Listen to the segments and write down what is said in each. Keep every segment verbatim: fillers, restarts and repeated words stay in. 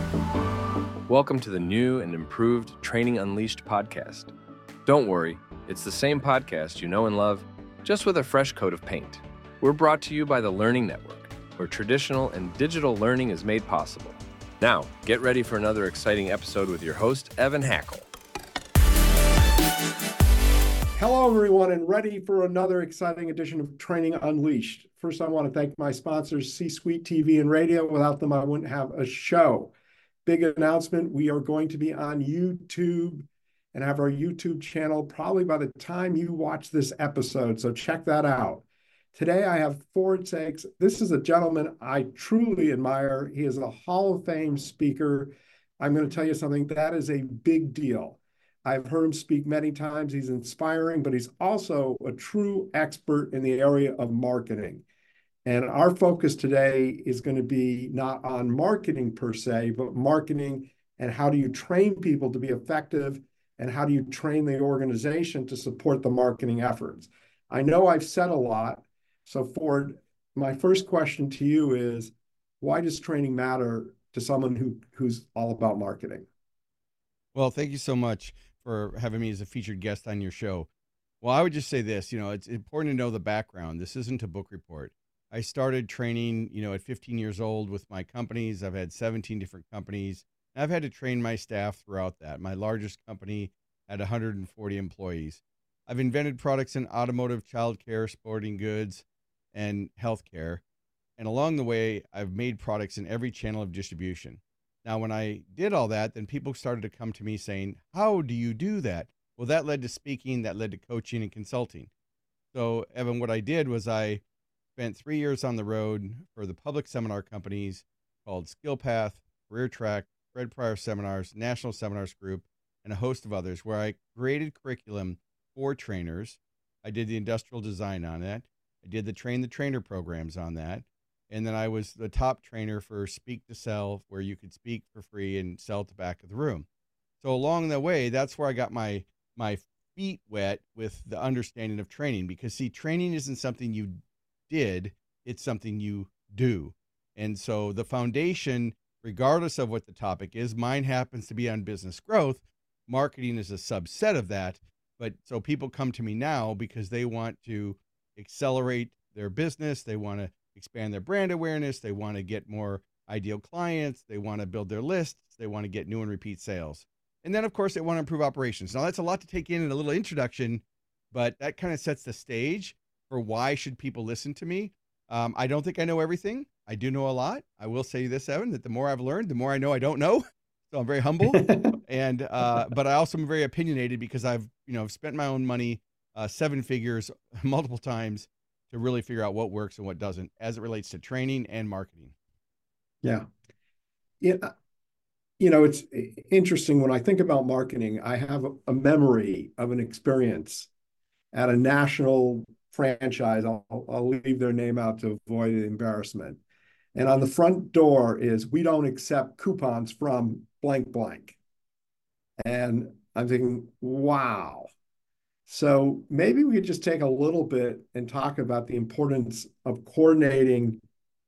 Welcome to the new and improved Training Unleashed podcast. Don't worry, it's the same podcast you know and love, just with a fresh coat of paint. We're brought to you by the Learning Network, where traditional and digital learning is made possible. Now, get ready for another exciting episode with your host, Evan Hackle. Hello, everyone, and ready for another exciting edition of Training Unleashed. First, I want to thank my sponsors, C-Suite T V and Radio. Without them, I wouldn't have a show. Big announcement, we are going to be on YouTube and have our YouTube channel probably by the time you watch this episode, so check that out. Today, I have Ford Saeks. This is a gentleman I truly admire. He is a Hall of Fame speaker. I'm going to tell you something, that is a big deal. I've heard him speak many times. He's inspiring, but he's also a true expert in the area of marketing. And our focus today is going to be not on marketing per se, but marketing and how do you train people to be effective and how do you train the organization to support the marketing efforts. I know I've said a lot. So Ford, my first question to you is, why does training matter to someone who, who's all about marketing? Well, thank you so much for having me as a featured guest on your show. Well, I would just say this, you know, it's important to know the background. This isn't a book report. I started training, you know, at fifteen years old with my companies. I've had seventeen different companies. I've had to train my staff throughout that. My largest company had one hundred forty employees. I've invented products in automotive, childcare, sporting goods, and healthcare. And along the way, I've made products in every channel of distribution. Now, when I did all that, then people started to come to me saying, how do you do that? Well, that led to speaking, that led to coaching and consulting. So, Evan, what I did was I spent three years on the road for the public seminar companies called SkillPath, Career Track, Fred Pryor Seminars, National Seminars Group, and a host of others, where I created curriculum for trainers. I did the industrial design on that. I did the train the trainer programs on that. And then I was the top trainer for Speak to Sell, where you could speak for free and sell at the back of the room. So along the way, that's where I got my my feet wet with the understanding of training. Because, see, training isn't something you did, it's something you do. And so the foundation, regardless of what the topic is, mine happens to be on business growth. Marketing is a subset of that. But so people come to me now because they want to accelerate their business. They want to expand their brand awareness. They want to get more ideal clients. They want to build their lists. They want to get new and repeat sales. And then, of course, they want to improve operations. Now, that's a lot to take in in a little introduction, but that kind of sets the stage for why should people listen to me. Um, I don't think I know everything. I do know a lot. I will say this, Evan, that the more I've learned, the more I know I don't know. So I'm very humble. and uh, But I also am very opinionated because I've, you know, spent my own money, uh, seven figures multiple times to really figure out what works and what doesn't as it relates to training and marketing. Yeah. Yeah. You know, it's interesting when I think about marketing, I have a, a memory of an experience at a national franchise. I'll, I'll leave their name out to avoid embarrassment. And on the front door is, we don't accept coupons from blank blank. And I'm thinking, wow. So maybe we could just take a little bit and talk about the importance of coordinating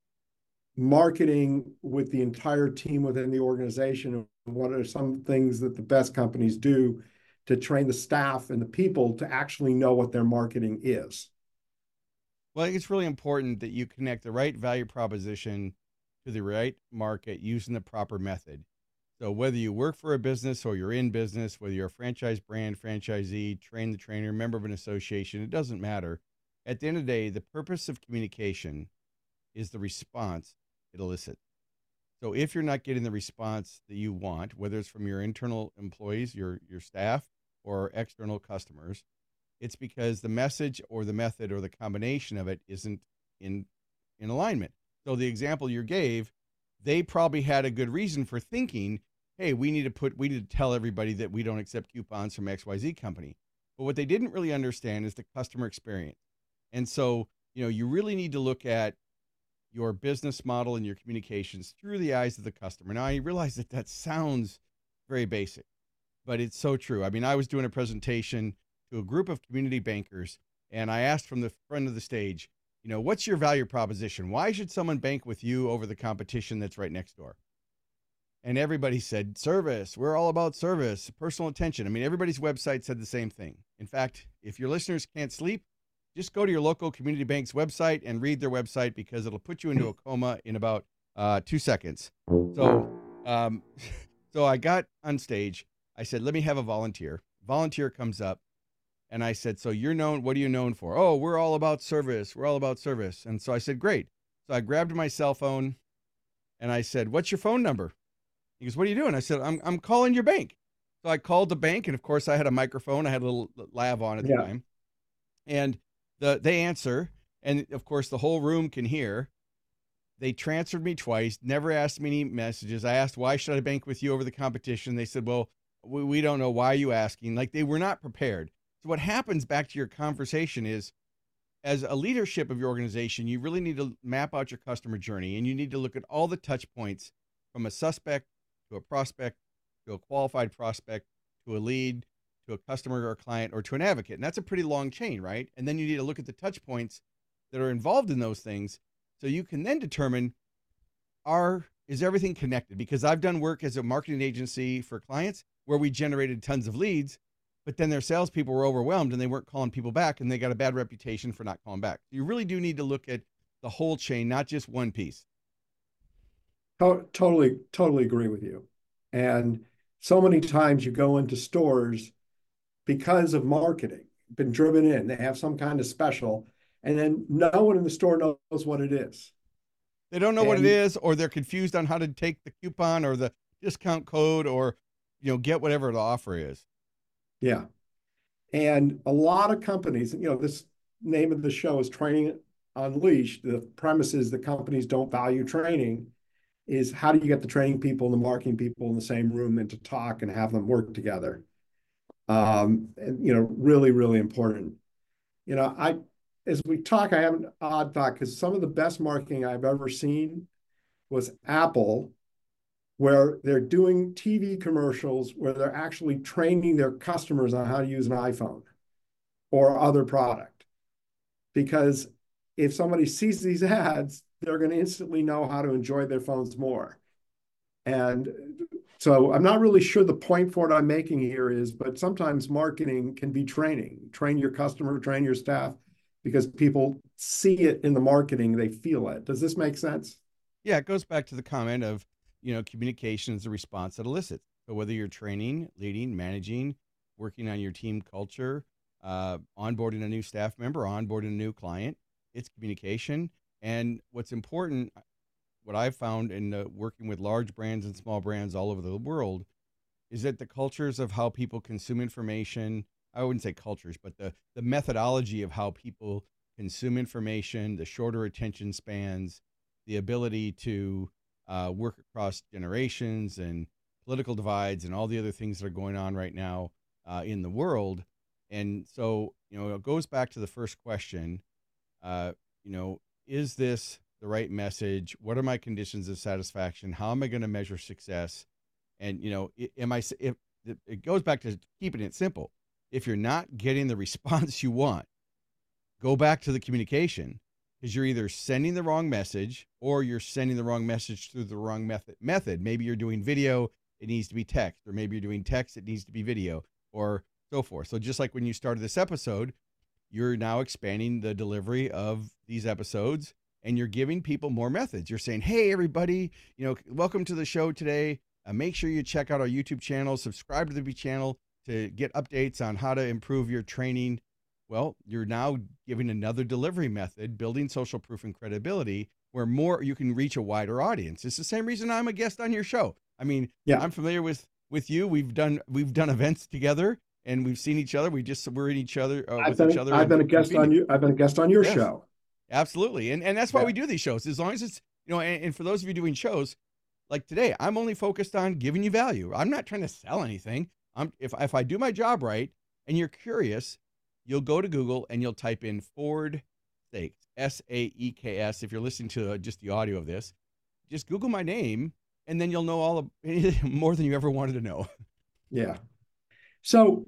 marketing with the entire team within the organization. And what are some things that the best companies do to train the staff and the people to actually know what their marketing is? Well, I think it's really important that you connect the right value proposition to the right market using the proper method. So whether you work for a business or you're in business, whether you're a franchise brand, franchisee, train the trainer, member of an association, it doesn't matter. At the end of the day, the purpose of communication is the response it elicits. So if you're not getting the response that you want, whether it's from your internal employees, your, your staff, or external customers, it's because the message or the method or the combination of it isn't in, in alignment. So the example you gave, they probably had a good reason for thinking, hey, we need to put, we need to tell everybody that we don't accept coupons from X Y Z company. But what they didn't really understand is the customer experience. And so, you know, you really need to look at your business model and your communications through the eyes of the customer. Now, I realize that that sounds very basic, but it's so true. I mean, I was doing a presentation to a group of community bankers, and I asked from the front of the stage, you know, what's your value proposition? Why should someone bank with you over the competition that's right next door? And everybody said service. We're all about service, personal attention. I mean, everybody's website said the same thing. In fact, if your listeners can't sleep, just go to your local community bank's website and read their website, because it'll put you into a coma in about uh, two seconds. So, um, so I got on stage. I said, let me have a volunteer. Volunteer comes up, and I said, so you're known, what are you known for? Oh, we're all about service. We're all about service. And so I said, great. So I grabbed my cell phone and I said, what's your phone number? He goes, what are you doing? I said, I'm I'm calling your bank. So I called the bank, and of course I had a microphone. I had a little lav on at the Yeah. time. And the they answer, and of course the whole room can hear. They transferred me twice, never asked me any messages. I asked, why should I bank with you over the competition? They said, well, we, we don't know. Why are you asking? Like, they were not prepared. So what happens, back to your conversation, is as a leadership of your organization, you really need to map out your customer journey, and you need to look at all the touch points from a suspect to a prospect, to a qualified prospect, to a lead, to a customer or a client, or to an advocate. And that's a pretty long chain, right? And then you need to look at the touch points that are involved in those things, so you can then determine, are is everything connected? Because I've done work as a marketing agency for clients where we generated tons of leads, but then their salespeople were overwhelmed and they weren't calling people back, and they got a bad reputation for not calling back. You really do need to look at the whole chain, not just one piece. To- Totally, totally agree with you. And so many times you go into stores because of marketing, been driven in, they have some kind of special, and then no one in the store knows what it is. They don't know what it And is, or they're confused on how to take the coupon or the discount code, or, you know, get whatever the offer is. yeah, and a lot of companies, you know, this name of the show is Training Unleashed. The premise is that companies don't value training. Is how do you get the training people and the marketing people in the same room and to talk and have them work together? Um, and, you know, really, really important. You know, I, as we talk, I have an odd thought, because some of the best marketing I've ever seen was Apple, where they're doing T V commercials where they're actually training their customers on how to use an iPhone or other product. Because if somebody sees these ads, they're going to instantly know how to enjoy their phones more. And so I'm not really sure the point for what I'm making here is, but sometimes marketing can be training. Train your customer, train your staff, because people see it in the marketing, they feel it. Does this make sense? Yeah, it goes back to the comment of, you know, communication is a response that elicits. So whether you're training, leading, managing, working on your team culture, uh, onboarding a new staff member, onboarding a new client, it's communication. And what's important, what I've found in uh, working with large brands and small brands all over the world, is that the cultures of how people consume information, I wouldn't say cultures, but the, the methodology of how people consume information, the shorter attention spans, the ability to uh, work across generations and political divides and all the other things that are going on right now uh, in the world. And so, you know, it goes back to the first question, uh, you know, is this the right message? What are my conditions of satisfaction? How am I going to measure success? And, you know, am I, if it goes back to keeping it simple, if you're not getting the response you want, go back to the communication, because you're either sending the wrong message or you're sending the wrong message through the wrong method. Method. Maybe you're doing video, it needs to be text, or maybe you're doing text, it needs to be video, or so forth. So just like when you started this episode, you're now expanding the delivery of these episodes, and you're giving people more methods. You're saying, hey, everybody, you know, welcome to the show today. Uh, make sure you check out our YouTube channel, subscribe to the channel to get updates on how to improve your training. Well, you're now giving another delivery method, building social proof and credibility, where more you can reach a wider audience. It's the same reason I'm a guest on your show. I mean, Yeah. I'm familiar with with you. We've done we've done events together, and we've seen each other. We just we're in each other uh, I've with been, each other. I've in- been a in guest on Phoenix. you. I've been a guest on your Yes. show. Absolutely. And and that's why Yeah. we do these shows. As long as it's, you know, and, and for those of you doing shows like today, I'm only focused on giving you value. I'm not trying to sell anything. I'm if if I do my job right and you're curious, you'll go to Google and you'll type in Ford Saeks, S A E K S. If you're listening to uh, just the audio of this, just Google my name, and then you'll know all of more than you ever wanted to know. Yeah. So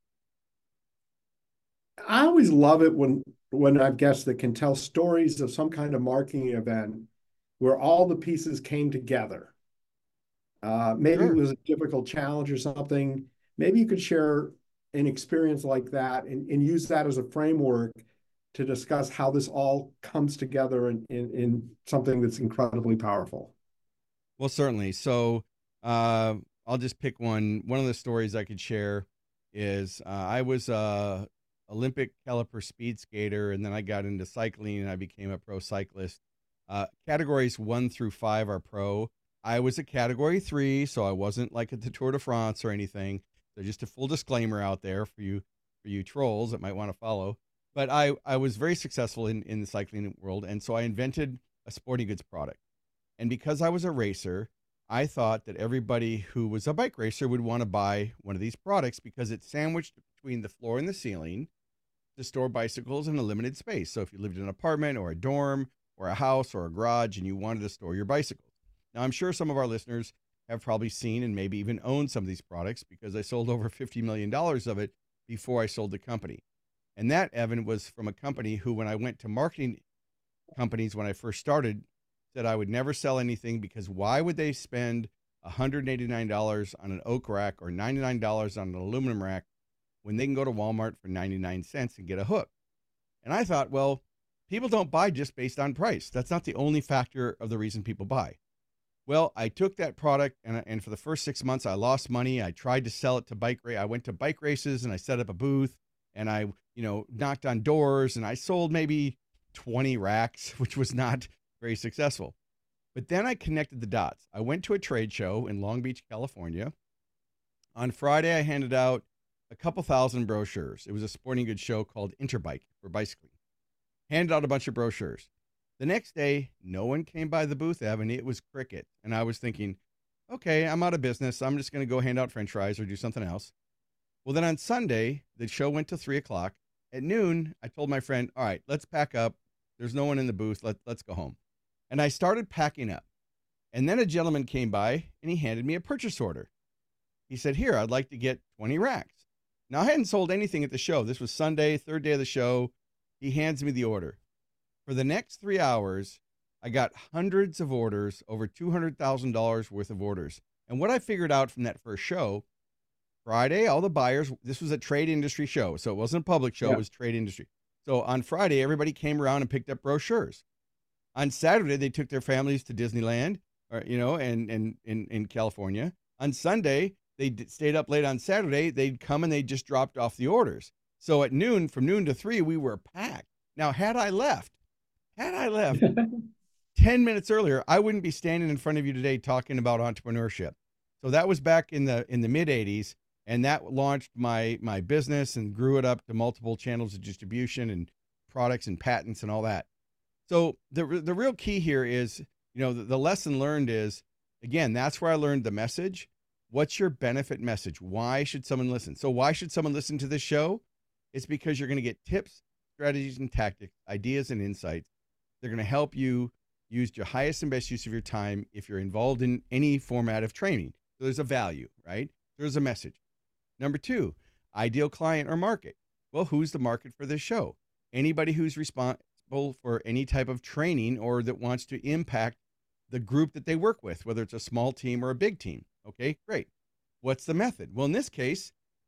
I always love it when when I've guests that can tell stories of some kind of marketing event where all the pieces came together. Uh, maybe it Sure. was a difficult challenge or something. Maybe you could share an experience like that and, and use that as a framework to discuss how this all comes together in, in, in something that's incredibly powerful. Well, certainly. So uh, I'll just pick one. One of the stories I could share is uh, I was a Olympic caliper speed skater, and then I got into cycling, and I became a pro cyclist. Uh, categories one through five are pro. I was a category three, so I wasn't like at the Tour de France or anything. So just a full disclaimer out there for you, for you trolls that might want to follow. But I, I was very successful in, in the cycling world, and so I invented a sporting goods product. And because I was a racer, I thought that everybody who was a bike racer would want to buy one of these products because it's sandwiched between the floor and the ceiling to store bicycles in a limited space. So if you lived in an apartment or a dorm or a house or a garage and you wanted to store your bicycles. Now, I'm sure some of our listeners have probably seen and maybe even owned some of these products because I sold over fifty million dollars of it before I sold the company. And that, Evan, was from a company who, when I went to marketing companies when I first started, said I would never sell anything because why would they spend one hundred eighty-nine dollars on an oak rack or ninety-nine dollars on an aluminum rack when they can go to Walmart for ninety-nine cents and get a hook? And I thought, well, people don't buy just based on price. That's not the only factor of the reason people buy. Well, I took that product and, and for the first six months, I lost money. I tried to sell it to bike race. I went to bike races and I set up a booth and I, you know, knocked on doors and I sold maybe twenty racks, which was not very successful. But then I connected the dots. I went to a trade show in Long Beach, California. On Friday, I handed out a couple thousand brochures. It was a sporting goods show called Interbike for bicycling. Handed out a bunch of brochures. The next day, no one came by the booth, Evan. It was cricket. And I was thinking, okay, I'm out of business. I'm just going to go hand out French fries or do something else. Well, then on Sunday, the show went till three o'clock. At noon, I told my friend, all right, let's pack up. There's no one in the booth. Let, let's go home. And I started packing up. And then a gentleman came by and he handed me a purchase order. He said, here, I'd like to get twenty racks. Now, I hadn't sold anything at the show. This was Sunday, third day of the show. He hands me the order. For the next three hours, I got hundreds of orders, over two hundred thousand dollars worth of orders. And what I figured out from that first show, Friday, all the buyers, this was a trade industry show. So it wasn't a public show, yeah. It was trade industry. So on Friday, everybody came around and picked up brochures. On Saturday, they took their families to Disneyland, or, you know, and, and in, in California. On Sunday, they d- stayed up late on Saturday. They'd come and they just dropped off the orders. So at noon, from noon to three, we were packed. Now, had I left, had I left ten minutes earlier, I wouldn't be standing in front of you today talking about entrepreneurship. So that was back in the in the mid eighties, and that launched my my business and grew it up to multiple channels of distribution and products and patents and all that. So the the real key here is, you know, the, the lesson learned is, again, that's where I learned the message. What's your benefit message? Why should someone listen? So why should someone listen to this show? It's because you're going to get tips, strategies, and tactics, ideas, and insights. They're going to help you use your highest and best use of your time if you're involved in any format of training. So there's a value, right? There's a message. Number two, ideal client or market. Well, who's the market for this show? Anybody who's responsible for any type of training or that wants to impact the group that they work with, whether it's a small team or a big team. Okay, great. What's the method? Well, in this case,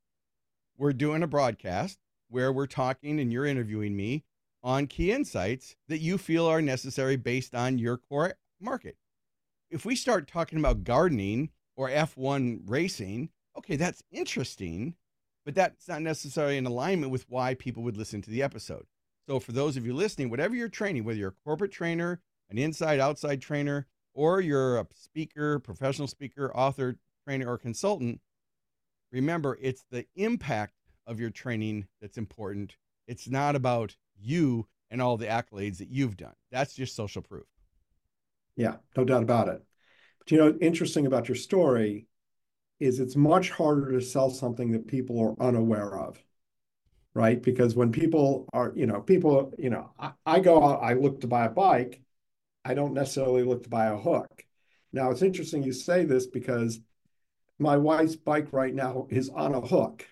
we're doing a broadcast where we're talking and you're interviewing me on key insights that you feel are necessary based on your core market. If we start talking about gardening or F one racing, okay, that's interesting, but that's not necessarily in alignment with why people would listen to the episode. So for those of you listening, whatever you're training, whether you're a corporate trainer, an inside, outside trainer, or you're a speaker, professional speaker, author, trainer, or consultant, remember, it's the impact of your training that's important. It's not about you and all the accolades that you've done. That's just social proof. Yeah, no doubt about it. But you know, interesting about your story is it's much harder to sell something that people are unaware of, right? Because when people are, you know, people, you know, I, I go out, I look to buy a bike, I don't necessarily look to buy a hook. Now, it's interesting you say this because my wife's bike right now is on a hook.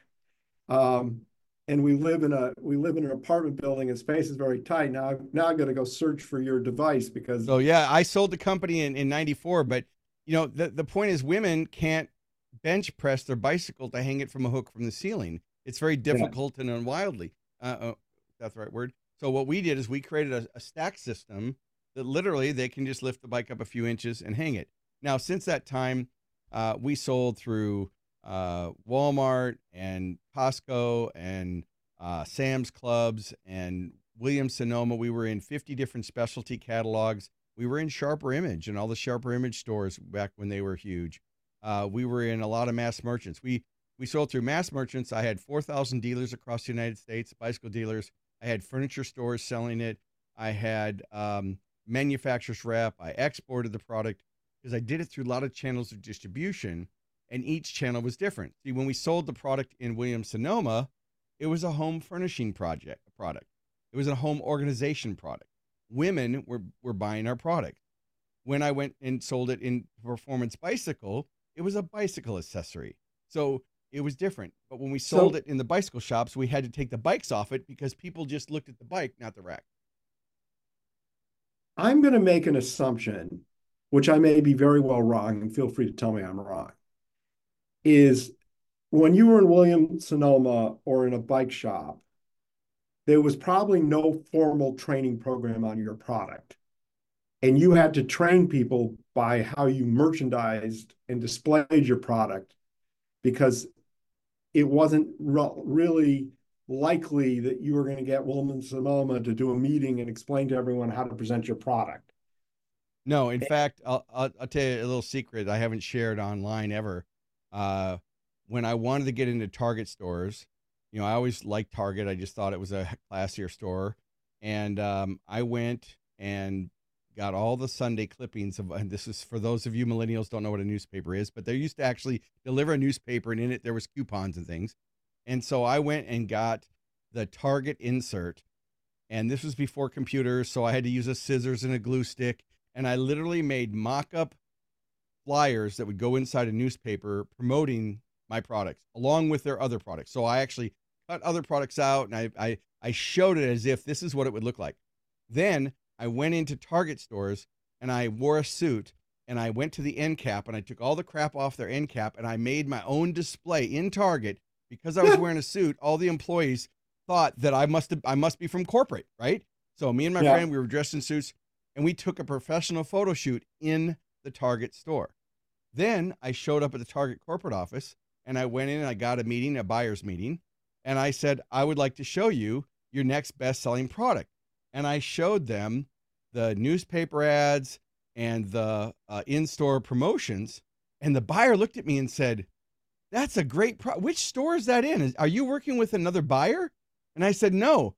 Um, and we live in a we live in an apartment building and space is very tight. Now, now I'm going to go search for your device because. So yeah, I sold the company in, in ninety-four, but you know, the, the point is women can't bench press their bicycle to hang it from a hook from the ceiling. It's very difficult yeah. and unwieldy. Uh, uh, that's the right word. So what we did is we created a, a stack system that literally they can just lift the bike up a few inches and hang it. Now, since that time, uh, we sold through uh, Walmart and Costco and uh, Sam's Clubs and Williams-Sonoma. We were in fifty different specialty catalogs. We were in Sharper Image and all the Sharper Image stores back when they were huge. Uh, we were in a lot of mass merchants. We we sold through mass merchants. I had four thousand dealers across the United States, bicycle dealers. I had furniture stores selling it. I had um, manufacturer's rep. I exported the product because I did it through a lot of channels of distribution, and each channel was different. See, when we sold the product in Williams-Sonoma, it was a home furnishing project product. It was a home organization product. Women were, were buying our product. When I went and sold it in Performance Bicycle, it was a bicycle accessory. So it was different. But when we sold so, it in the bicycle shops, we had to take the bikes off it because people just looked at the bike, not the rack. I'm going to make an assumption, which I may be very well wrong, and feel free to tell me I'm wrong, is when you were in Williams-Sonoma or in a bike shop, there was probably no formal training program on your product. And you had to train people by how you merchandised and displayed your product, because it wasn't re- really likely that you were going to get Williams-Sonoma to do a meeting and explain to everyone how to present your product. No, in fact, I'll, I'll, I'll tell you a little secret I haven't shared online ever. Uh, when I wanted to get into Target stores, you know, I always liked Target. I just thought it was a classier store. And um, I went and got all the Sunday clippings of, and this is for those of you millennials don't know what a newspaper is, but they used to actually deliver a newspaper, and in it there was coupons and things. And so I went and got the Target insert, and this was before computers, so I had to use a scissors and a glue stick, and I literally made mock-up flyers that would go inside a newspaper promoting my products along with their other products. So I actually cut other products out, and I, I, I showed it as if this is what it would look like. Then I went into Target stores and I wore a suit, and I went to the end cap and I took all the crap off their end cap, and I made my own display in Target. Because I was wearing a suit, all the employees thought that I must have, I must be from corporate, right? So me and my yeah. friend, we were dressed in suits, and we took a professional photo shoot in the Target store. Then I showed up at the Target corporate office, and I went in and I got a meeting, a buyer's meeting, and I said, I would like to show you your next best-selling product. And I showed them the newspaper ads and the uh, in-store promotions, and the buyer looked at me and said, that's a great pro. Which store is that in? Is, are you working with another buyer? And I said, no,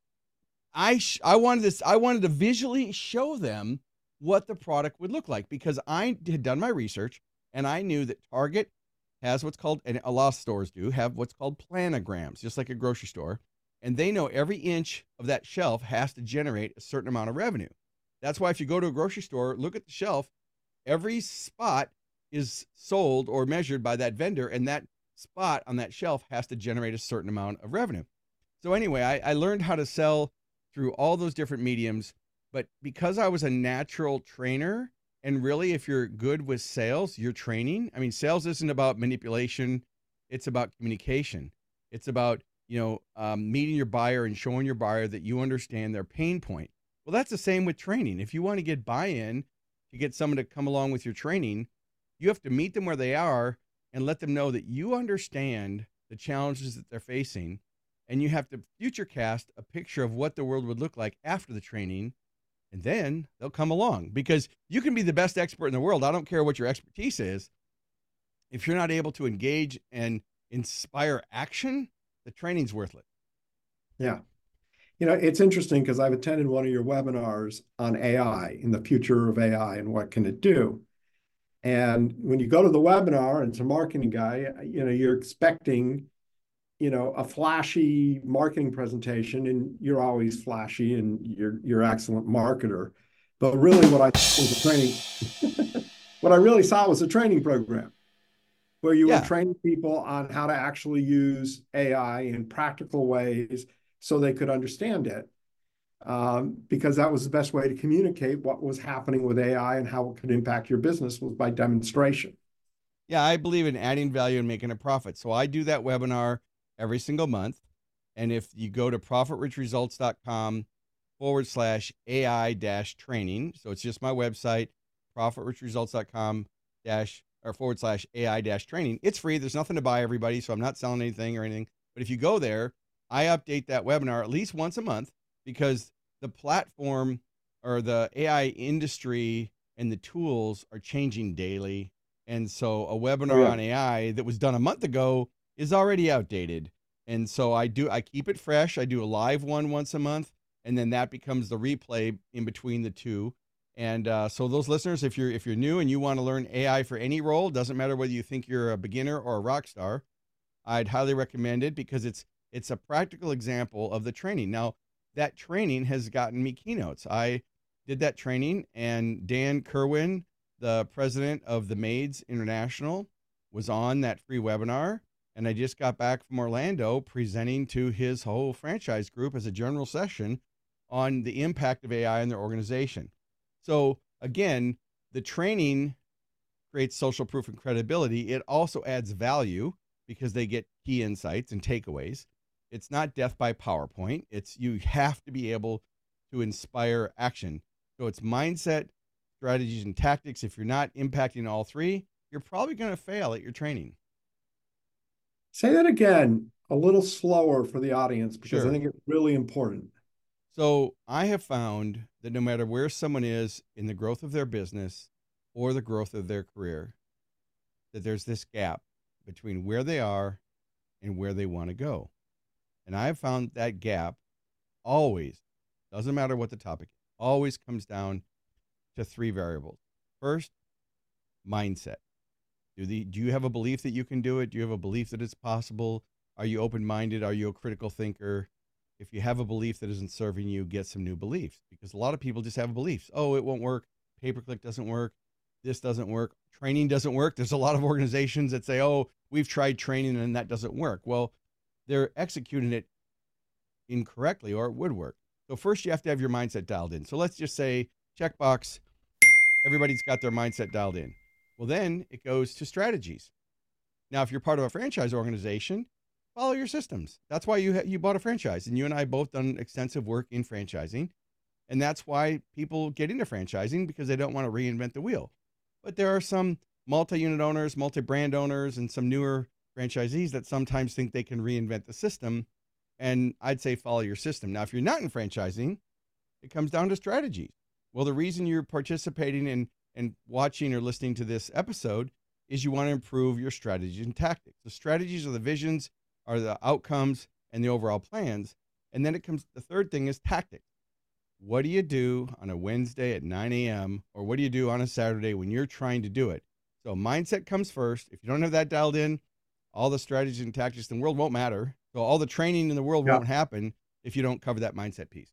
I, sh- I wanted this. I wanted to visually show them what the product would look like, because I had done my research and I knew that Target has what's called, and a lot of stores do have what's called planograms, just like a grocery store. And they know every inch of that shelf has to generate a certain amount of revenue. That's why if you go to a grocery store, look at the shelf, every spot is sold or measured by that vendor, and that spot on that shelf has to generate a certain amount of revenue. So anyway, I, I learned how to sell through all those different mediums, but because I was a natural trainer, and really if you're good with sales, you're training. I mean, sales isn't about manipulation. It's about communication. It's about, you know, um, meeting your buyer and showing your buyer that you understand their pain point. Well, that's the same with training. If you want to get buy-in to get someone to come along with your training, you have to meet them where they are and let them know that you understand the challenges that they're facing, and you have to future cast a picture of what the world would look like after the training, and then they'll come along. Because you can be the best expert in the world. I don't care what your expertise is. If you're not able to engage and inspire action, the training's worthless. Yeah. You know, it's interesting because I've attended one of your webinars on A I and the future of A I and what can it do. And when you go to the webinar and it's a marketing guy, you know, you're expecting, you know, a flashy marketing presentation, and you're always flashy and you're you're an excellent marketer. But really what I was a training, what I really saw was a training program where you yeah. were training people on how to actually use A I in practical ways so they could understand it. um, because that was the best way to communicate what was happening with A I and how it could impact your business was by demonstration. Yeah, I believe in adding value and making a profit. So I do that webinar every single month. And if you go to profit rich results dot com forward slash A I dash training, so it's just my website, profit rich results dot com dash or forward slash A I dash training. It's free. There's nothing to buy, everybody. So I'm not selling anything or anything. But if you go there, I update that webinar at least once a month because the platform or the A I industry and the tools are changing daily. And so a webinar Oh, yeah. on A I that was done a month ago is already outdated. And so I do, I keep it fresh. I do a live one once a month, and then that becomes the replay in between the two. And uh, so those listeners, if you're, if you're new and you want to learn A I for any role, doesn't matter whether you think you're a beginner or a rock star, I'd highly recommend it because it's, it's a practical example of the training. Now that training has gotten me keynotes. I did that training and Dan Kerwin, the president of the Maids International, was on that free webinar. And I just got back from Orlando presenting to his whole franchise group as a general session on the impact of A I in their organization. So again, the training creates social proof and credibility. It also adds value because they get key insights and takeaways. It's not death by PowerPoint. It's you have to be able to inspire action. So it's mindset, strategies, and tactics. If you're not impacting all three, you're probably going to fail at your training. Say that again, a little slower for the audience, because Sure. I think it's really important. So I have found that no matter where someone is in the growth of their business or the growth of their career, that there's this gap between where they are and where they want to go. And I have found that gap always, doesn't matter what the topic is, always comes down to three variables. First, mindset. Do, the, do you have a belief that you can do it? Do you have a belief that it's possible? Are you open-minded? Are you a critical thinker? If you have a belief that isn't serving you, get some new beliefs, because a lot of people just have beliefs. Oh, it won't work. Pay-per-click doesn't work. This doesn't work. Training doesn't work. There's a lot of organizations that say, oh, we've tried training and that doesn't work. Well, they're executing it incorrectly, or it would work. So first you have to have your mindset dialed in. So let's just say checkbox, everybody's got their mindset dialed in. Well, then it goes to strategies. Now, if you're part of a franchise organization, follow your systems. That's why you ha- you bought a franchise, and you and I both done extensive work in franchising, and that's why people get into franchising, because they don't want to reinvent the wheel. But there are some multi-unit owners, multi-brand owners, and some newer franchisees that sometimes think they can reinvent the system, and I'd say follow your system. Now, if you're not in franchising, it comes down to strategies. Well, the reason you're participating in and watching or listening to this episode is you want to improve your strategies and tactics. The strategies are the visions, are the outcomes, and the overall plans. And then it comes, the third thing is tactics. What do you do on a Wednesday at nine a.m. or what do you do on a Saturday when you're trying to do it? So mindset comes first. If you don't have that dialed in, all the strategies and tactics in the world won't matter. So all the training in the world Yeah. won't happen if you don't cover that mindset piece.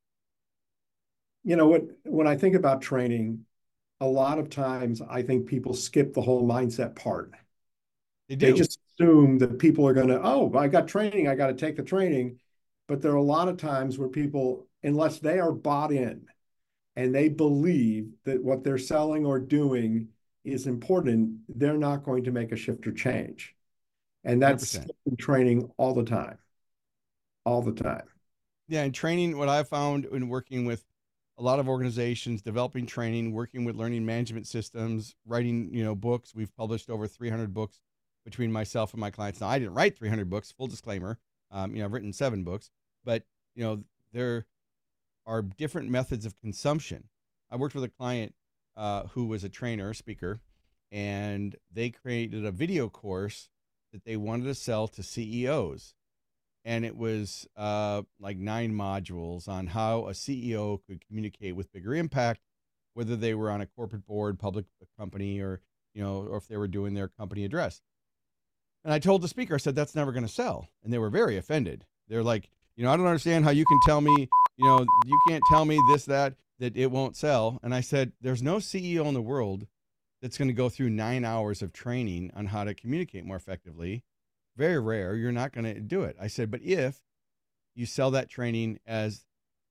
You know what, when I think about training, a lot of times I think people skip the whole mindset part. They do. They just assume that people are going to, oh, I got training, I got to take the training. But there are a lot of times where people, unless they are bought in and they believe that what they're selling or doing is important, they're not going to make a shift or change. And that's skipping training all the time, all the time. Yeah, and training, what I've found in working with a lot of organizations, developing training, working with learning management systems, writing, you know, books. We've published over three hundred books between myself and my clients. Now, I didn't write three hundred books, full disclaimer. Um, you know, I've written seven books, but, you know, there are different methods of consumption. I worked with a client uh, who was a trainer, speaker, and they created a video course that they wanted to sell to C E Os. And it was uh, like nine modules on how a C E O could communicate with bigger impact, whether they were on a corporate board, public company, or, you know, or if they were doing their company address. And I told the speaker, I said, that's never going to sell. And they were very offended. They're like, you know, I don't understand how you can tell me, you know, you can't tell me this, that, that it won't sell. And I said, there's no C E O in the world that's going to go through nine hours of training on how to communicate more effectively. Very rare. You're not going to do it. I said, but if you sell that training as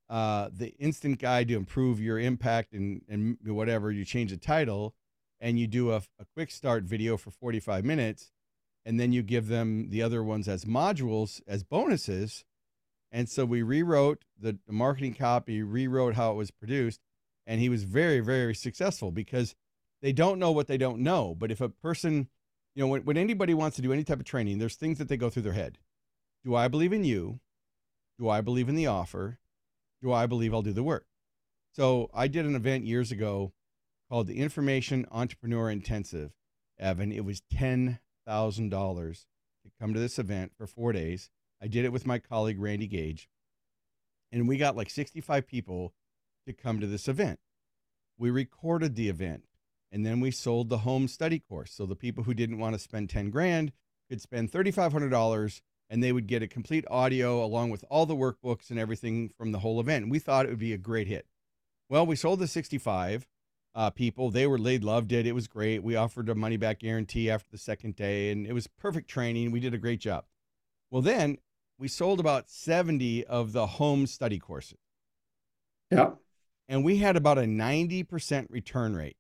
uh, the instant guide to improve your impact and, and whatever, you change the title and you do a, a quick start video for forty-five minutes. And then you give them the other ones as modules, as bonuses. And so we rewrote the, the marketing copy, rewrote how it was produced. And he was very, very successful because they don't know what they don't know. But if a person, you know, when, when anybody wants to do any type of training, there's things that they go through their head. Do I believe in you? Do I believe in the offer? Do I believe I'll do the work? So I did an event years ago called the Information Entrepreneur Intensive, Evan. It was ten thousand dollars to come to this event for four days. I did it with my colleague, Randy Gage, and we got like sixty-five people to come to this event. We recorded the event, and then we sold the home study course. So the people who didn't want to spend ten grand could spend thirty-five hundred dollars, and they would get a complete audio along with all the workbooks and everything from the whole event. We thought it would be a great hit. Well, we sold the sixty-five uh, people. They were, they loved it. It was great. We offered a money back guarantee after the second day, and it was perfect training. We did a great job. Well, then we sold about seventy of the home study courses. Yeah. And we had about a ninety percent return rate.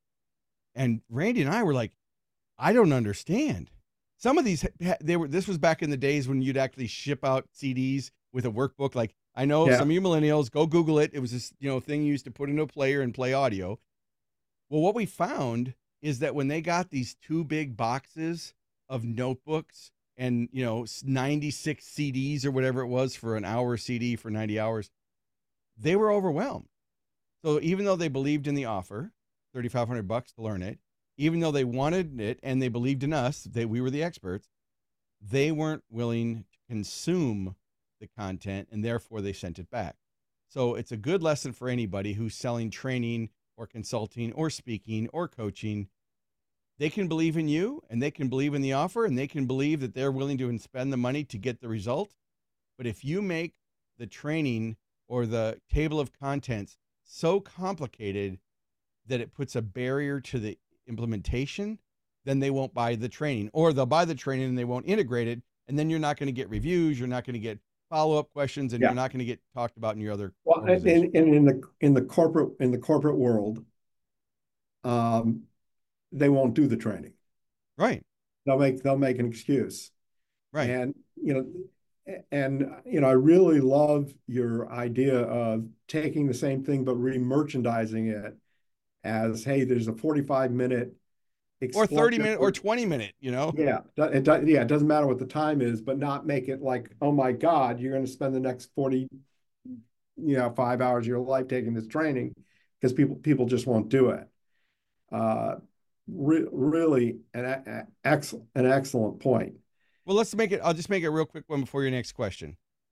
And Randy and I were like, I don't understand. Some of these, they were, this was back in the days when you'd actually ship out C Ds with a workbook. Like, I know Yeah. some of you millennials, go Google it. It was this, you know, thing you used to put into a player and play audio. Well, what we found is that when they got these two big boxes of notebooks and, you know, ninety-six C Ds or whatever it was for an hour C D for ninety hours, they were overwhelmed. So even though they believed in the offer, thirty-five hundred bucks to learn it, even though they wanted it and they believed in us, that we were the experts, they weren't willing to consume the content, and therefore they sent it back. So it's a good lesson for anybody who's selling training or consulting or speaking or coaching. They can believe in you, and they can believe in the offer, and they can believe that they're willing to spend the money to get the result. But if you make the training or the table of contents so complicated that it puts a barrier to the implementation, then they won't buy the training, or they'll buy the training and they won't integrate it. And then you're not going to get reviews. You're not going to get follow-up questions, and Yeah. you're not going to get talked about in your other Well, and, organizations. and in the in the corporate in the corporate world, um, they won't do the training. Right. They'll make they'll make an excuse. Right. And you know, and you know, I really love your idea of taking the same thing but re-merchandising it as, hey, there's a forty-five minute Or thirty minute or explosive- twenty minute, you know? Yeah, do- it do- yeah, it doesn't matter what the time is, but not make it like, oh my God, you're going to spend the next forty, you know, five hours of your life taking this training, because people people just won't do it. Uh, re really an a- excellent an excellent point. Well, let's make it, I'll just make it a real quick one before your next question.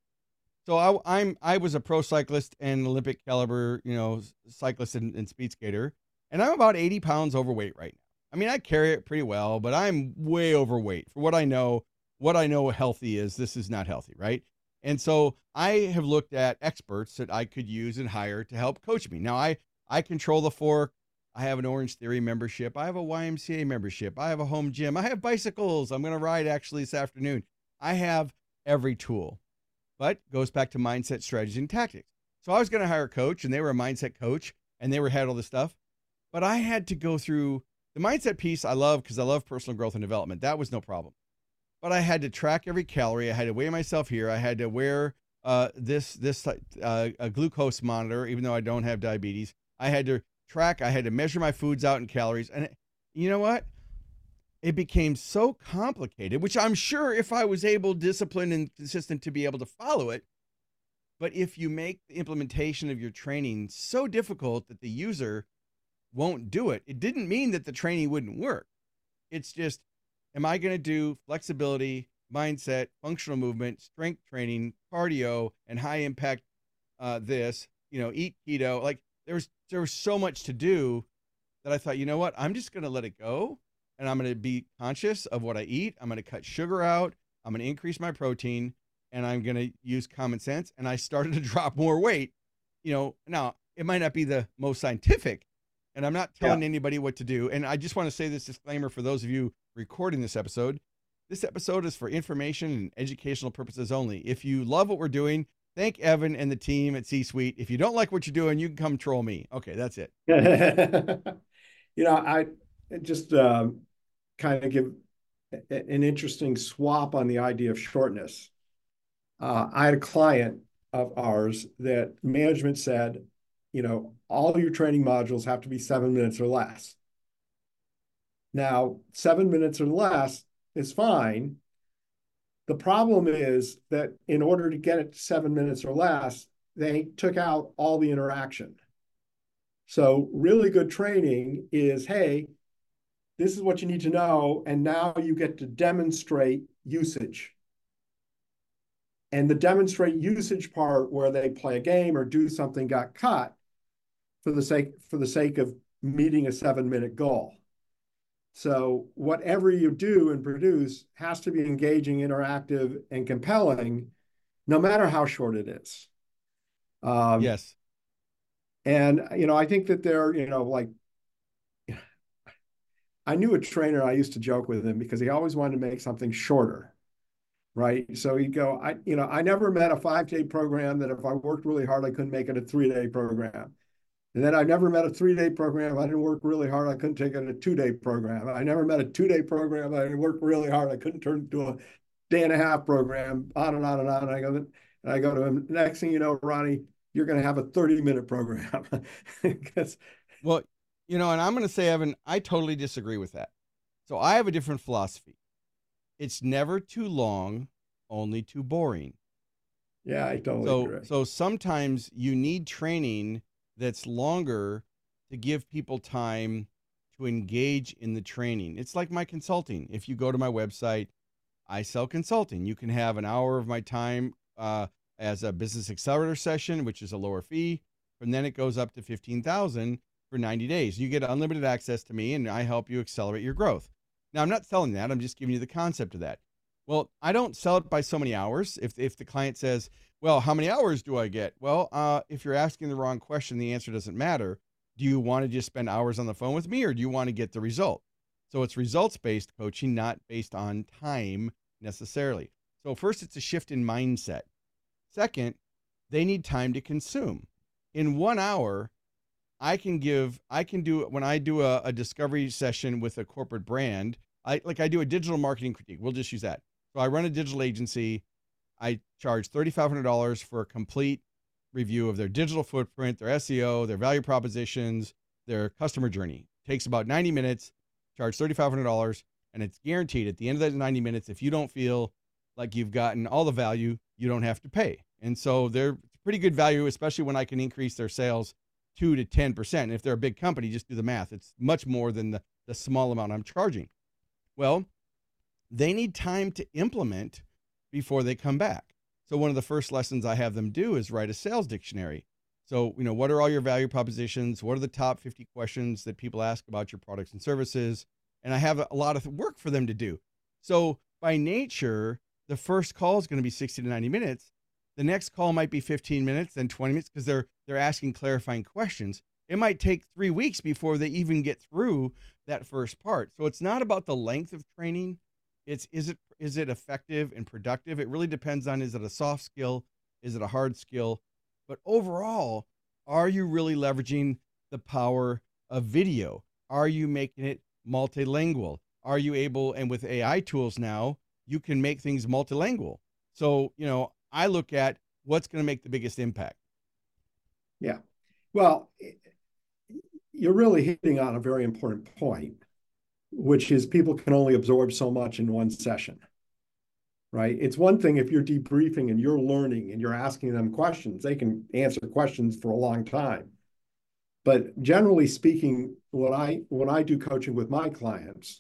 So I, I'm, I was a pro cyclist and Olympic caliber, you know, cyclist and, and speed skater, and I'm about eighty pounds overweight right now. I mean, I carry it pretty well, but I'm way overweight for what I know. What I know healthy is, this is not healthy, right? And so I have looked at experts that I could use and hire to help coach me. Now, I, I control the fork. I have an Orange Theory membership. I have a Y M C A membership. I have a home gym. I have bicycles. I'm going to ride actually this afternoon. I have every tool, but goes back to mindset, strategy, and tactics. So I was going to hire a coach, and they were a mindset coach, and they were had all this stuff, but I had to go through the mindset piece. I love, because I love personal growth and development. That was no problem. But I had to track every calorie. I had to weigh myself here. I had to wear uh, this this uh, a glucose monitor, even though I don't have diabetes. I had to track. I had to measure my foods out in calories. And it, you know what? It became so complicated, which I'm sure if I was able, disciplined, and consistent to be able to follow it. But if you make the implementation of your training so difficult that the user won't do it, it didn't mean that the training wouldn't work. It's just, am I going to do flexibility, mindset, functional movement, strength training, cardio, and high impact uh, this, you know, eat keto? Like there was, there was so much to do that I thought, you know what, I'm just going to let it go. And I'm going to be conscious of what I eat. I'm going to cut sugar out. I'm going to increase my protein, and I'm going to use common sense. And I started to drop more weight. You know, now it might not be the most scientific, and I'm not telling Yeah. anybody what to do. And I just want to say this disclaimer for those of you recording this episode. This episode is for information and educational purposes only. If you love what we're doing, thank Evan and the team at C-Suite. If you don't like what you're doing, you can come troll me. Okay, that's it. You know, I just um, kind of give an interesting swap on the idea of shortness. Uh, I had a client of ours that management said, you know, all your training modules have to be seven minutes or less. Now, seven minutes or less is fine. The problem is that in order to get it to seven minutes or less, they took out all the interaction. So really good training is, hey, this is what you need to know, and now you get to demonstrate usage. And the demonstrate usage part where they play a game or do something got cut for the sake, for the sake of meeting a seven-minute goal. So whatever you do and produce has to be engaging, interactive, and compelling, no matter how short it is. Um, yes. And, you know, I think that they're, you know, like, I knew a trainer, I used to joke with him because he always wanted to make something shorter, right? So he'd go, I, you know, I never met a five-day program that if I worked really hard, I couldn't make it a three-day program. And then I never met a three-day program. I didn't work really hard. I couldn't take it a two-day program. I never met a two-day program. I worked really hard. I couldn't turn it to a day and a half program, on and on and on. And I go, and I go to him, next thing you know, Ronnie, you're going to have a thirty-minute program. Because, well, you know, and I'm going to say, Evan, I totally disagree with that. So I have a different philosophy. It's never too long, only too boring. Yeah, I totally so, agree. So sometimes you need training that's longer to give people time to engage in the training. It's like my consulting. If you go to my website, I sell consulting. You can have an hour of my time uh, as a business accelerator session, which is a lower fee. And then it goes up to fifteen thousand for ninety days. You get unlimited access to me and I help you accelerate your growth. Now, I'm not selling that. I'm just giving you the concept of that. Well, I don't sell it by so many hours. If, if the client says, well, how many hours do I get? Well, uh, if you're asking the wrong question, the answer doesn't matter. Do you want to just spend hours on the phone with me or do you want to get the result? So it's results-based coaching, not based on time necessarily. So first, it's a shift in mindset. Second, they need time to consume. In one hour, I can give, I can do, when I do a, a discovery session with a corporate brand, I like I do a digital marketing critique. We'll just use that. So I run a digital agency. I charge three thousand five hundred dollars for a complete review of their digital footprint, their S E O, their value propositions, their customer journey. It takes about ninety minutes, charge three thousand five hundred dollars, and it's guaranteed at the end of that ninety minutes, if you don't feel like you've gotten all the value, you don't have to pay. And so they're pretty good value, especially when I can increase their sales two to ten percent. And if they're a big company, just do the math. It's much more than the, the small amount I'm charging. Well, they need time to implement before they come back. So one of the first lessons I have them do is write a sales dictionary. So, you know, what are all your value propositions? What are the top fifty questions that people ask about your products and services? And I have a lot of work for them to do. So by nature, the first call is going to be sixty to ninety minutes. The next call might be fifteen minutes, then twenty minutes, because they're, they're asking clarifying questions. It might take three weeks before they even get through that first part. So it's not about the length of training. It's, is it, is it effective and productive? It really depends on, is it a soft skill? Is it a hard skill? But overall, are you really leveraging the power of video? Are you making it multilingual? Are you able, and with A I tools now, you can make things multilingual. So, you know, I look at what's going to make the biggest impact. Yeah. Well, you're really hitting on a very important point, which is people can only absorb so much in one session, right? It's one thing if you're debriefing and you're learning and you're asking them questions, they can answer questions for a long time. But generally speaking, when I when I do coaching with my clients,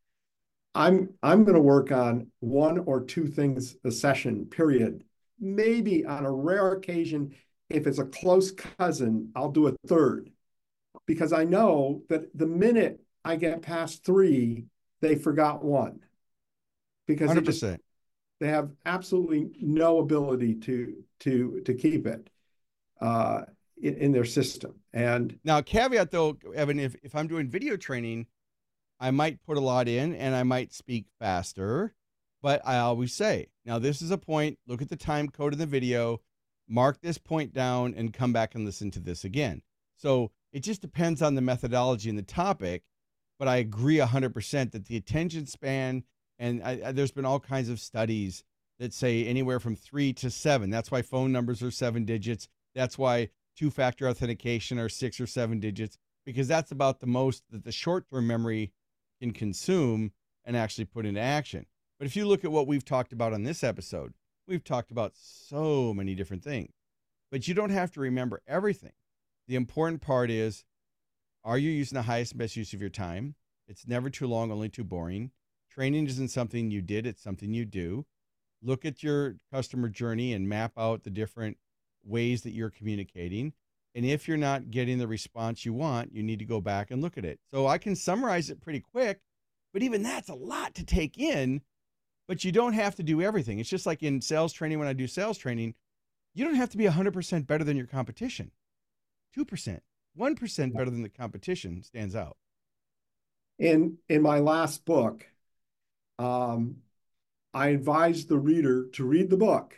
I'm I'm going to work on one or two things a session, period. Maybe on a rare occasion, if it's a close cousin, I'll do a third, because I know that the minute I get past three, they forgot one, because one hundred they, just, percent. they have absolutely no ability to to to keep it uh, in, in their system. And now, caveat though, Evan, if if I'm doing video training, I might put a lot in and I might speak faster, but I always say, now this is a point, look at the time code in the video. mark this point down and come back and listen to this again. So it just depends on the methodology and the topic. But I agree one hundred percent that the attention span, and I, I, there's been all kinds of studies that say anywhere from three to seven. That's why phone numbers are seven digits. That's why two-factor authentication are six or seven digits, because that's about the most that the short-term memory can consume and actually put into action. But if you look at what we've talked about on this episode, we've talked about so many different things. But you don't have to remember everything. The important part is, are you using the highest and best use of your time? It's never too long, only too boring. Training isn't something you did, it's something you do. Look at your customer journey and map out the different ways that you're communicating. And if you're not getting the response you want, you need to go back and look at it. So I can summarize it pretty quick, but even that's a lot to take in. But you don't have to do everything. It's just like in sales training, when I do sales training, you don't have to be one hundred percent better than your competition. two percent, one percent better than the competition stands out. In, in my last book, um, I advised the reader to read the book,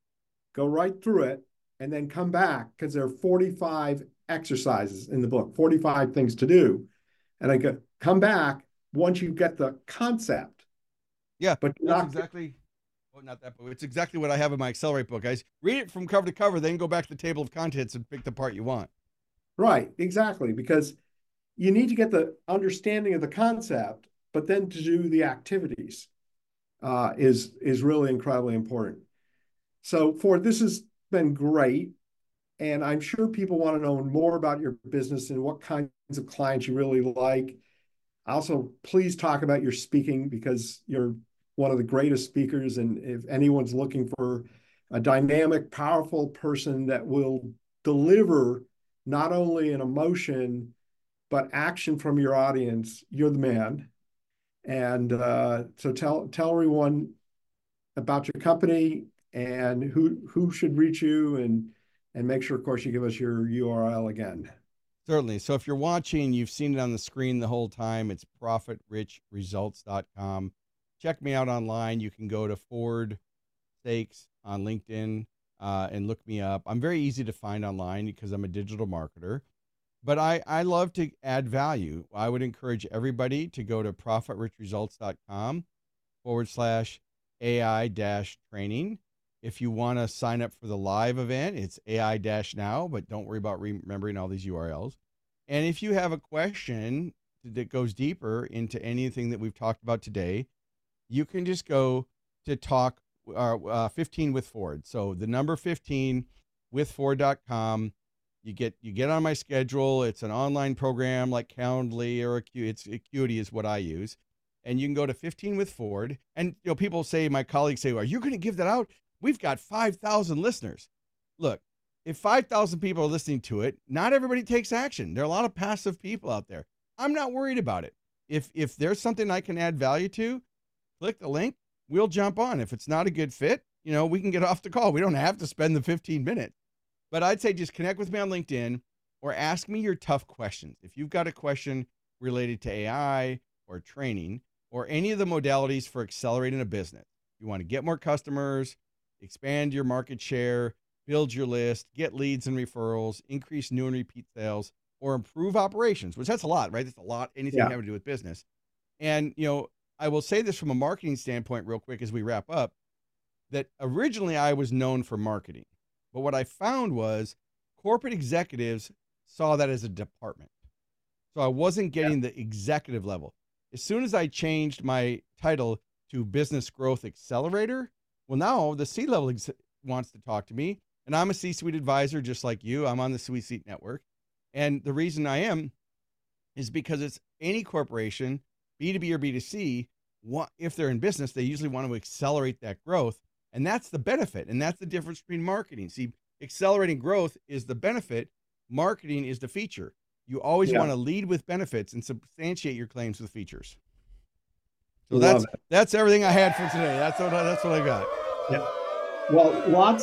go right through it, and then come back, because there are forty-five exercises in the book, forty-five things to do. And I go, come back once you get the concept. Yeah, but that's not exactly, well, not that book. It's exactly what I have in my Accelerate book, guys. Read it from cover to cover, then go back to the table of contents and pick the part you want. Right, exactly, because you need to get the understanding of the concept, but then to do the activities uh, is, is really incredibly important. So Ford, this has been great. And I'm sure people want to know more about your business and what kinds of clients you really like. Also, please talk about your speaking, because you're one of the greatest speakers. And if anyone's looking for a dynamic, powerful person that will deliver not only an emotion, but action from your audience, you're the man. And uh, so tell, tell everyone about your company and who, who should reach you, and, and make sure, of course, you give us your U R L again. Certainly. So if you're watching, you've seen it on the screen the whole time. It's profit rich results dot com. Check me out online. You can go to Ford Stakes on LinkedIn uh, and look me up. I'm very easy to find online because I'm a digital marketer, but I, I love to add value. I would encourage everybody to go to profit rich results dot com forward slash A I dash training. If you want to sign up for the live event, it's A I dash now, but don't worry about remembering all these U R Ls. And if you have a question that goes deeper into anything that we've talked about today, you can just go to talk uh, uh, fifteen with Ford. So the number fifteen with Ford dot com. You get you get on my schedule. It's an online program like Calendly or Acuity. It's Acuity is what I use. And you can go to fifteen with Ford. And you know, people say, my colleagues say, well, are you going to give that out? We've got five thousand listeners. Look, if five thousand people are listening to it, not everybody takes action. There are a lot of passive people out there. I'm not worried about it. If if there's something I can add value to, click the link. We'll jump on. If it's not a good fit, you know, we can get off the call. We don't have to spend the fifteen minutes. But I'd say just connect with me on LinkedIn or ask me your tough questions. If you've got a question related to A I or training or any of the modalities for accelerating a business, you want to get more customers, expand your market share, build your list, get leads and referrals, increase new and repeat sales, or improve operations, which that's a lot, right? That's a lot, anything Yeah. having to do with business. And, you know, I will say this from a marketing standpoint real quick as we wrap up, that originally I was known for marketing. But what I found was corporate executives saw that as a department. So I wasn't getting the executive level. As soon as I changed my title to Business Growth Accelerator, well, now the C-level ex- wants to talk to me, and I'm a C-suite advisor just like you. I'm on the C-suite network. And the reason I am is because it's any corporation, B two B or B two C, want, if they're in business, they usually want to accelerate that growth. And that's the benefit. And that's the difference between marketing. See, accelerating growth is the benefit. Marketing is the feature. You always Yeah. want to lead with benefits and substantiate your claims with features. So Love that's it. that's everything I had for today. That's what I, that's what I got. Yeah. Well, lots,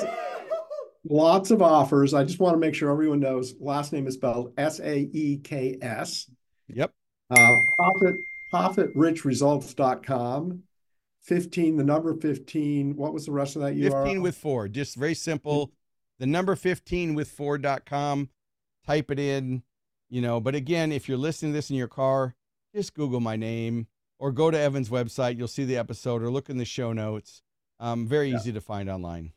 lots of offers. I just want to make sure everyone knows last name is spelled S A E K S. Yep. Uh, profit, profit rich results dot com. fifteen, the number fifteen. What was the rest of that U R L? fifteen with Ford. Just very simple. the number fifteen with Ford dot com, type it in, you know, but again, if you're listening to this in your car, just Google my name or go to Evan's website. You'll see the episode or look in the show notes. Um, very Yeah. easy to find online.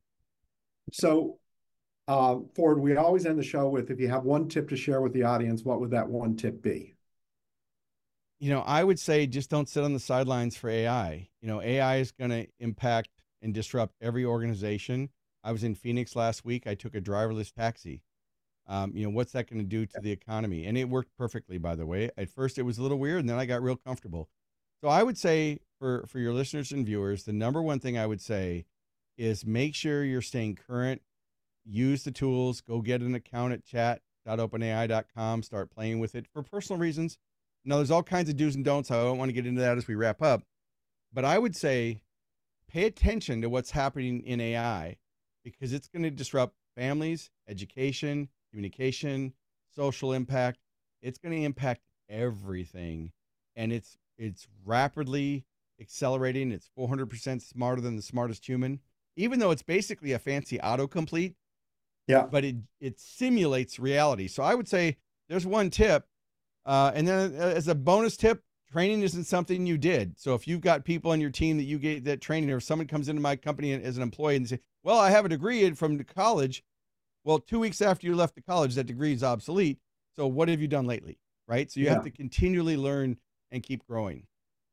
So, uh, Ford, we always end the show with, if you have one tip to share with the audience, what would that one tip be? You know, I would say just don't sit on the sidelines for A I. You know, A I is going to impact and disrupt every organization. I was in Phoenix last week. I took a driverless taxi. Um, you know, what's that going to do to the economy? And it worked perfectly, by the way. At first, it was a little weird, and then I got real comfortable. So I would say for, for your listeners and viewers, the number one thing I would say is make sure you're staying current. Use the tools. Go get an account at chat dot open A I dot com. Start playing with it for personal reasons. Now, there's all kinds of do's and don'ts. I don't want to get into that as we wrap up. But I would say pay attention to what's happening in A I because it's going to disrupt families, education, communication, social impact. It's going to impact everything. And it's it's rapidly accelerating. It's four hundred percent smarter than the smartest human, even though it's basically a fancy autocomplete. Yeah. But it, it simulates reality. So I would say there's one tip. Uh, and then as a bonus tip, training isn't something you did. So if you've got people on your team that you get that training, or if someone comes into my company as an employee and say, well, I have a degree from college. Well, two weeks after you left the college, that degree is obsolete. So what have you done lately? Right. So you Yeah. have to continually learn and keep growing.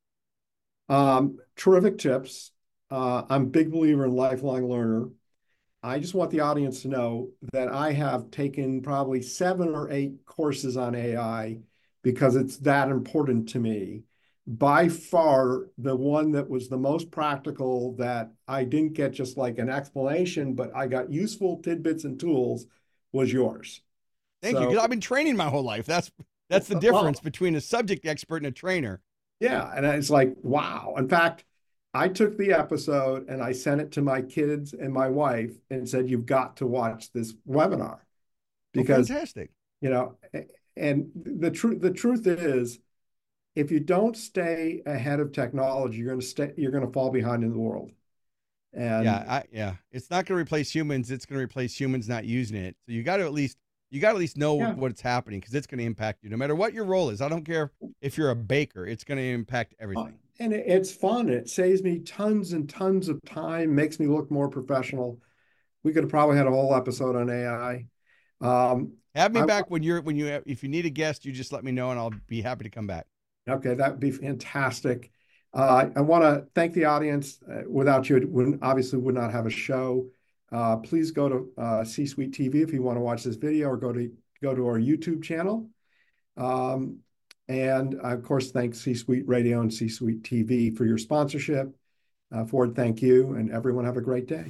Um, terrific tips. Uh, I'm a big believer in lifelong learner. I just want the audience to know that I have taken probably seven or eight courses on A I because it's that important to me. By far, the one that was the most practical that I didn't get just like an explanation, but I got useful tidbits and tools was yours. Thank So- you. 'Cause I've been training my whole life. That's that's the Well- difference between a subject expert and a trainer. Yeah, and it's like, wow. In fact, I took the episode and I sent it to my kids and my wife and said, you've got to watch this webinar. Oh, Because, fantastic. you know, and the truth the truth is, if you don't stay ahead of technology, you're going to stay you're going to fall behind in the world. And Yeah, I, yeah. It's not going to replace humans. It's going to replace humans not using it. So you got to at least you got to at least know Yeah. what's happening because it's going to impact you no matter what your role is. I don't care if you're a baker. It's going to impact everything. and it- it's fun. It saves me tons and tons of time, makes me look more professional. We could have probably had a whole episode on A I. Um, Have me I- back when you're when you if you need a guest, you just let me know and I'll be happy to come back. Okay, that would be fantastic. Uh, I want to thank the audience. Uh, without you, it wouldn't, obviously would not have a show. Uh, please go to uh, C-Suite T V if you want to watch this video, or go to go to our YouTube channel. Um, and of course, thanks C-Suite Radio and C-Suite T V for your sponsorship. Uh, Ford, thank you, and everyone have a great day.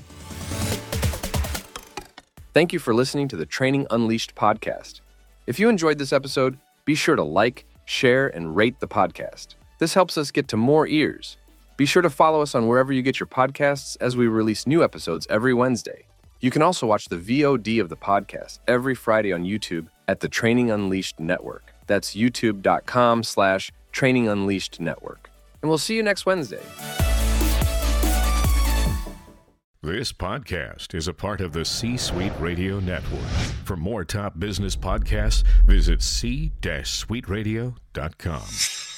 Thank you for listening to the Training Unleashed podcast. If you enjoyed this episode, be sure to like, share, and rate the podcast. This helps us get to more ears. Be sure to follow us on wherever you get your podcasts as we release new episodes every Wednesday. You can also watch the V O D of the podcast every Friday on YouTube at the Training Unleashed Network. That's youtube.com slash Training Unleashed Network. And we'll see you next Wednesday. This podcast is a part of the C-Suite Radio Network. For more top business podcasts, visit c suite radio dot com.